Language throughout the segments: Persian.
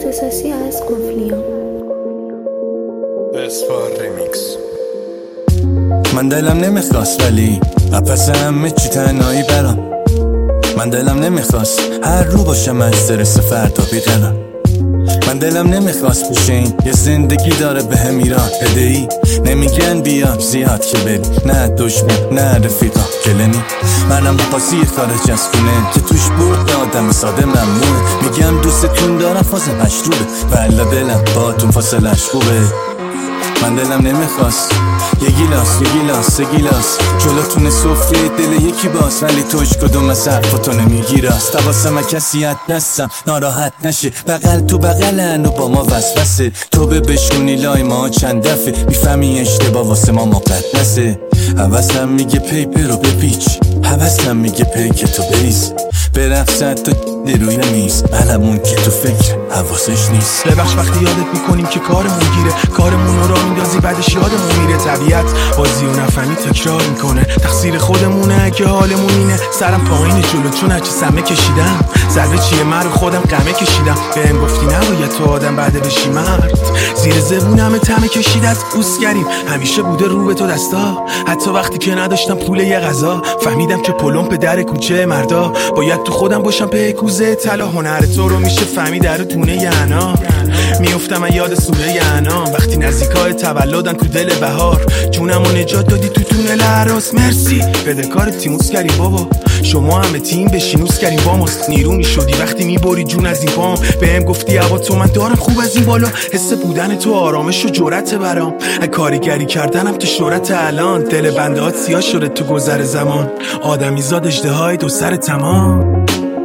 اختصاصی از قفلیام. من دلم نمیخواست ولی پس همه چی تنهایی برام. من دلم نمیخواست هر رو باشم استرس فردا بیقرار. من دلم نمیخواست بشه این یه زندگی داره به هم ایران هدهی. نمیگن بیا زیاد که بری، نه دشمن نه رفیقا کلنی. منم بپاسی خارج از خونه که توش برد آدم ساده ممنون. میگم دوستتون دارم فاصله مشروبه ولی دلم با تون فاصلش خوبه. من دلم نمیخواست یه گیلاس جلوتون سفره دل یکی باز، ولی توش کدوم از حرفاتو نمیگیراست. حواسم کسی حد نستم ناراحت نشه، بغل تو بغلن و با ما وسوسه. تو بشونی لای ما چند دفعه میفهمی اشتباه واسه ما مقدسه. حواسم میگه پیپر رو بپیچ، حواسم میگه پیک تو بریز، برقصد تا روی نمیز. علمون که تو فکر حواسش نیست. ببخش وقتی یادت میکنیم که کارمون گیره، کارمون رو را میندازی بعدش یادمون میره. طبیعت بازی و نفهمی تکرار میکنه، تقصیر خودمونه اگه حالمون اینه. سرم پایین جلو چون هرچی سمه کشیدم، ضربه چیه من رو خودم قمه کشیدم. بهم گفتی نباید تو آدم بعد بشی مرد، زیر زبونم تمه کشیدت. اوسگریم همیشه بوده رو به تو دستا، حتی وقتی که نداشتم پول یه غذا. فهمیدم که پلم به در کوچه مردا، باید تو خودم باشم به کوزه طلا. هنر تو رو میشه فهمید در تونه ی انا. میافتم یاد سوره ی انام، وقتی نزدیکای تولدن تو دل بهار. جونمو نجات دادی تو تونل عراس. مرسی بدهکار تیموس کردیم بابا، شما همه تیم بشینوس کردیم با ماست. نیرونی شدی وقتی میبری جون از این پام. بهم گفتی هوا تو من دارم خوب از این بالا. حس بودن تو آرامش و جرأت برام، کاریگری کردنم تو شهرت الان. دل بنده ها سیاه شده تو گذر زمان، آدمی زاد اژدهای دو سر تمام.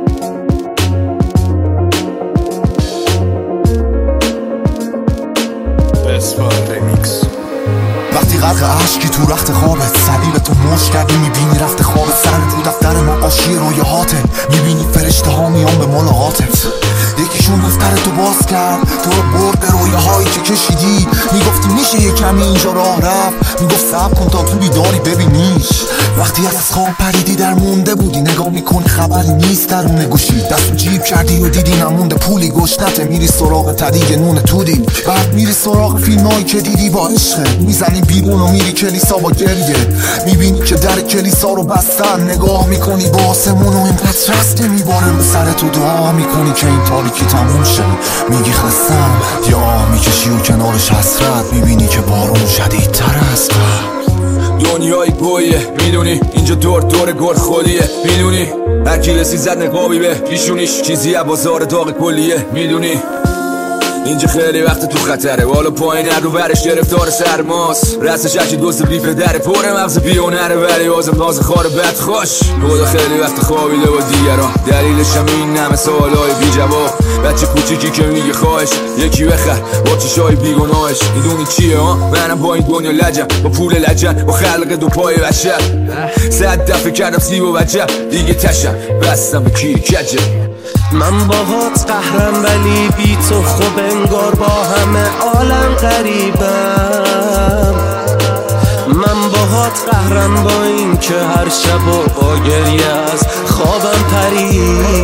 وقتی غرق عشقی تو رخت خوابت، صلیب تو مش کردی میبینی رفت خوابت. سر رو دفتر نقاشی رویاهاته، میبینی فرشته ها میان به ملاقاتت. یکیشون دفتر تو باز کرد، تو رو برد به رویاهایی که کشیدی. میگفتی میشه یه کمی اینجا راه رفت، میگفت صبر کن تا تو بیداری ببینیش. وقتی از خواب پریدی در مونده بودی، نگاه میکنی خبری نیست درون گوشی. دستو جیب کردی و دیدی نمونده پولی گشنته. میری سراغ تدیگ نون تودی، بعد میری سراغ فیلمایی که دیدی با عشقه. میزنی بیرون و میری کلیسا با گریه، میبینی که در کلیسا رو بستن. نگاه میکنی با آسمون و اینقدر رسته میباره به سر تو. دعا میکنی که این تاریکی تموم شه، میگی خستم یا میکشی و کنارش حسرت. میبینی که بارون شدیدتر است. دنیای گویه میدونی، اینجا دور گرد خودیه میدونی. هر کی رسی زد نقابی به پیشونیش، چیزی از بازار داغ کلیه میدونی. اینجا خیلی وقت تو خطره، بالا پایین رو برش گرفتار سرماست. رستش هرچی دوست بی پدره، پر مغز بیونره ولی بازم ناز خار بد خوش. خدا خیلی وقت خوابیده با دیگران، دلیلش هم این همه سوالای بی جواب. بچه کوچیکی که میگه خواهش یکی بخر با چشای بیگناهش. میدونی چیه ها؟ منم با این دنیا لجم، با پول لجن، با خلق دو پای بشر. 100 دفعه کردم سیب و بچه دیگه تشم، بستم به کی کجه. من باهات قهرم ولی بی تو خوب انگار با همه عالم غریبم. من باهات قهرم با این که هر شب و با گریه از خوابم پریدم.